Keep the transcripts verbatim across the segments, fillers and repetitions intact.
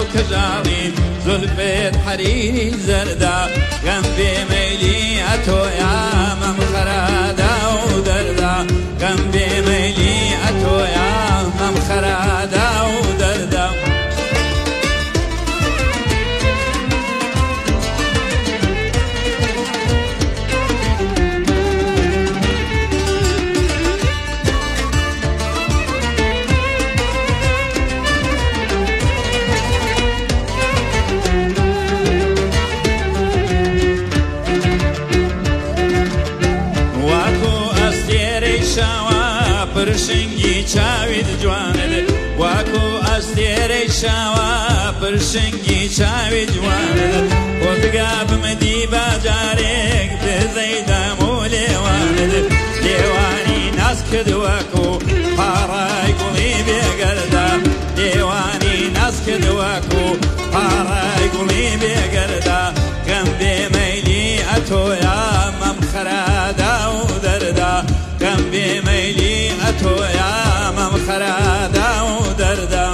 كجاري زلفت حريري زردا قنبي ميلي أتو يا ممخرادا ودردا قنبي ميلي أتو يا ممخرادا ودردا پرشنگی چاوید جوانه واکو استیری شوا پرشنگی چاوید جوانه خودگاب مدی باجارک بزیدم و لیوانه لیوانی ناس کد واکو پارای گلی بگرده لیوانی ناس کد واکو پارای گلی بگرده غم بیمیلی اتو یا ممخرادا و دردا غم بیمیلی تو یا ممخرادا و دردا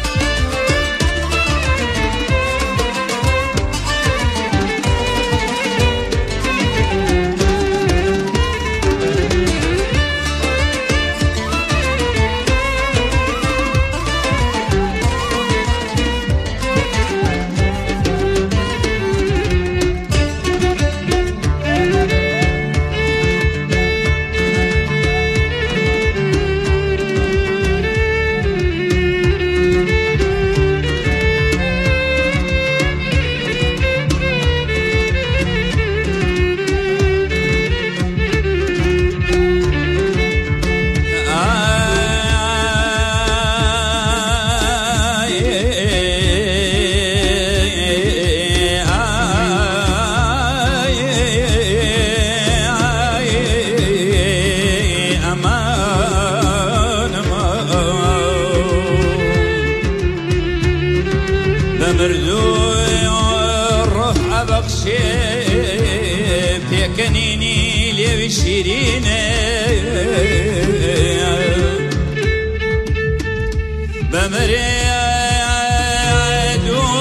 پێکەنینی لێوی شیرینێ بەمرێ دوو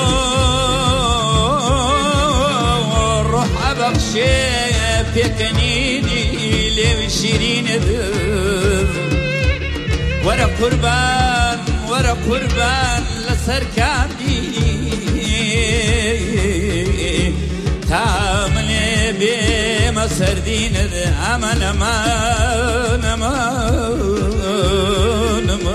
ڕۆح ئەبەخشێ پێکەنینی لێوی شیرینێ وەرە قوربان وەرە قوربان لەسەر کاندی تاملێ بێمە سەردینت ئەمە نەما نەما نەما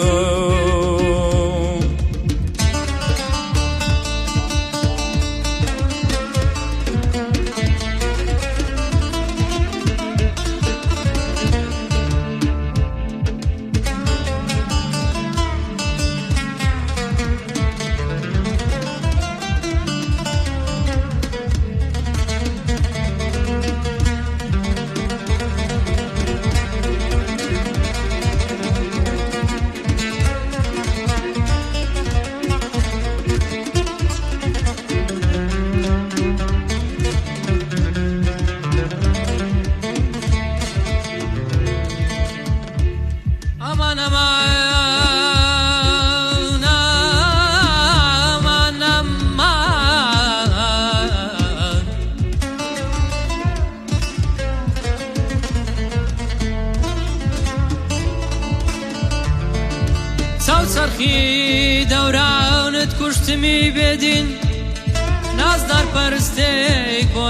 سەرخی دەورانت کوشتمی بێدین نازدار پەرستێک بۆ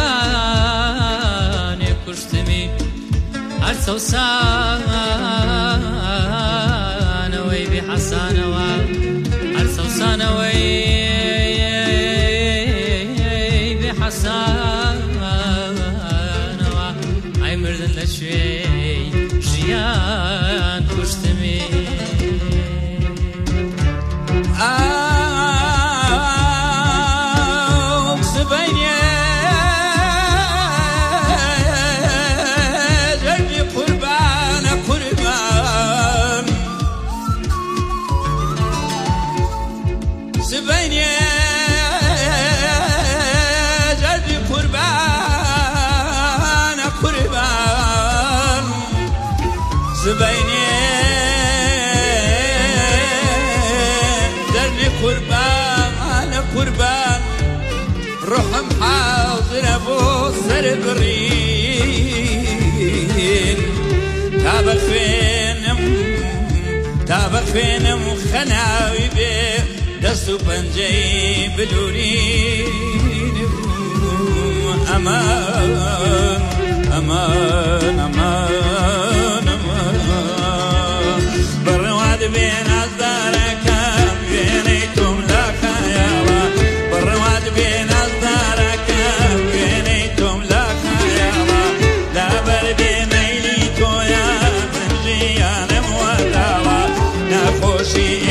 نانێ کوشتمی هەر سەوسانەوەی بێ حەسانەوە هەر سەوسانەوەی بێ حەسانەوە ئای مردن لە شوێی ژیان کوشتمی زبيني دربي قربان قربان روحم حاضر ابو سر برين تابق فينم تابق فينم خناوي بيه دستو بنجي بلورين امان امان امان امان برواد بين أصدارك بينيتم لك يا الله برواد بين أصدارك بينيتم لك يا الله لا بردي ميليتو يا من جيان مولالا نخوشي